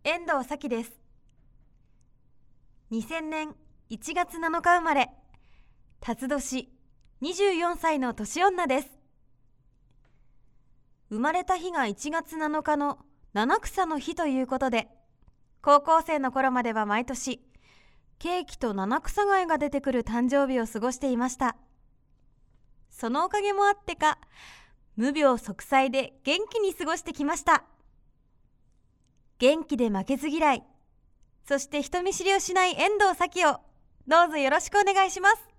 遠藤咲です。2000年1月7日生まれ、辰年、24歳の年女です。生まれた日が1月7日の七草の日ということで、高校生の頃までは毎年、ケーキと七草がゆが出てくる誕生日を過ごしていました。そのおかげもあってか、無病息災で元気に過ごしてきました。元気で負けず嫌い、そして人見知りをしない遠藤咲をどうぞよろしくお願いします。